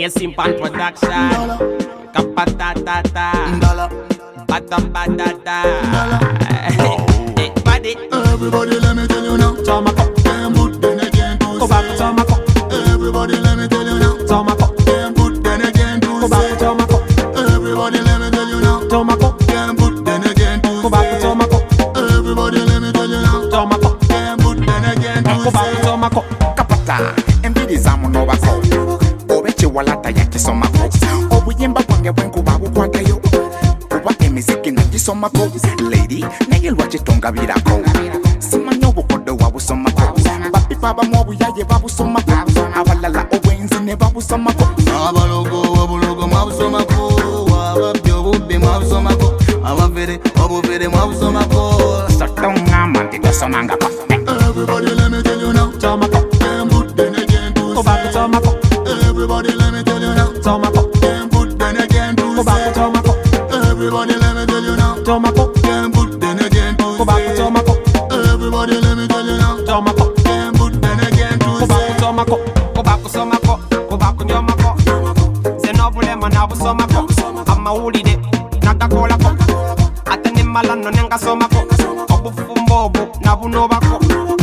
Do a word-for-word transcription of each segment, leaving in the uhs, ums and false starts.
Racing Pan Production. Kapatata. Batam badada. Hey, body. Everybody let me tell you now. Tomako. Can't put then again to Go back to Tomako. Everybody let me tell you now. Tomako. Can't put then again to Go back to Tomako. Everybody let me tell you now. Tomako. Can't put then again to Go back to Tomako. Everybody let me tell you now. Tomako. Can't put then again to Go back to Tomako. Kapata, embidi zamu no bako. Obeche walata yake somako. Obuyemba wange wengu babu kwagayo. Ubate miziki na kisomako. Lady, nagel wache tonga birako. Simanyo bukodo wabu somako. Bapi baba mwabu yaye babu somako. Awalala owenzi ne babu somako. Abalogo wabulogo mwabu somako. Wababyo bube mwabu somako. Abavere wabuvere mwabu somako. Sotonga mantigo somangako. Everybody let me tell you now. Tomako. Can't put then again to Go back to Tomako. Everybody let me tell you now. Tomako. Can't put then again to Go back to Tomako. Everybody let me tell you now. Tomako. Can't put then again to Go back to Tomako. Everybody let me tell you now. Tomako. Can't put then again to Go back to Tomako. Go back to Tomako. Go back to Tomako. Say no problem man abu Tomako. I'm a holiday. Naga kola ko. Atene malano nenga Tomako. Obu fumbobo nabu novako.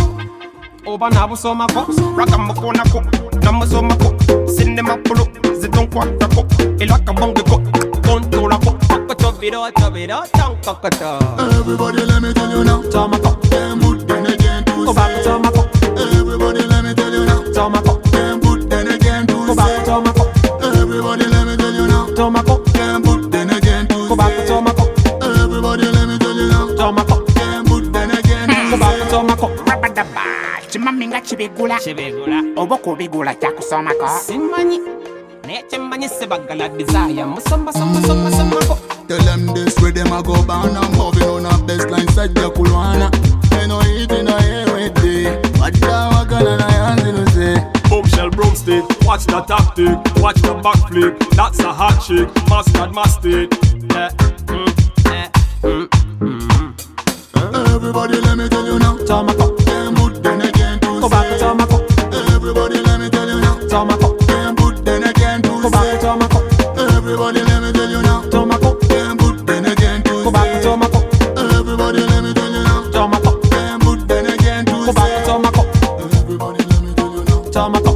Oba nabu Tomako. Rakamoko nako. Namu Tomako. Cinema pulu. Zidon kwa tako. Ilaka bonge ko. Controla ko. Kokoto biro to biro tong kokoto. Everybody let me tell you now. Tomako. Can't put then again to Go back to Tomako. Everybody let me tell you now. Tomako. Can't put then again to Go back to Tomako. Everybody let me tell you now. Tomako. Can't put then again to Go back to Tomako. Everybody let me tell you now. Tomako. Can't put then again Go to back to Tomako. Rabadaba, chimaminga chibigula. Chibegula. Oboko bigula chaku somako. Simanyi. Neche mbanyi sebagala desire. Musoma soma soma soma ko. Tell them this where them a go bound and moving on a baseline side ya kulwana. They no eating a every day. What da wakana na yanzi no say. Bombshell broomstick, watch the tactic, watch the backflip. That's a hot chick, mustard mustard. Yeah. Mm. Eh. Mm. Mm. Everybody let me tell you now. Tomako. Can't put then again to Go back to Tomako. Everybody let me tell you now. Tomako. Can't put then again to Go back to Tomako. Everybody let me tell you now. Tomako. Can't put then again to Go back to Tomako. Everybody let me tell you now. Tomako. Can't put then again to Go back to Tomako. Everybody let me tell you now. Tomako.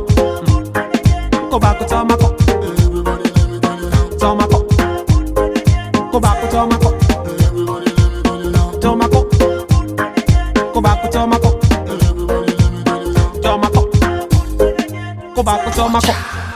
Go back to Tomako. Everybody let me tell you now. Tomako. Go back to Tomako. Everybody let me tell you now. Tomako. Go back to Tomako. Everybody let me tell you now. Tomako. Go back to Tomako.